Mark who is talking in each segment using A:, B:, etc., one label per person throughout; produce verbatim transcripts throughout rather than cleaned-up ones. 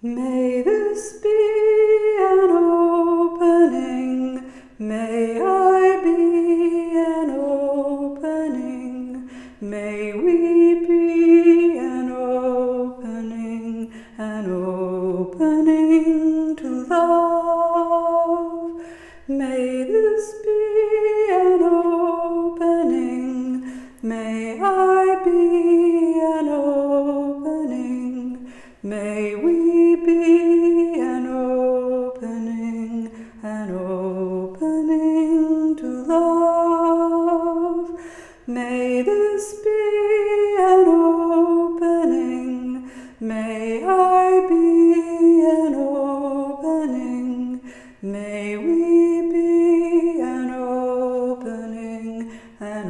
A: May this be an opening, may I be an opening, may we be an opening, an opening to love. May this be an opening, may I be an opening, may we be an opening, an opening to love. May this be an opening, may I be an opening, may we be an opening, an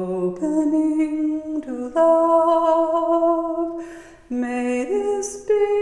A: opening to love. May this be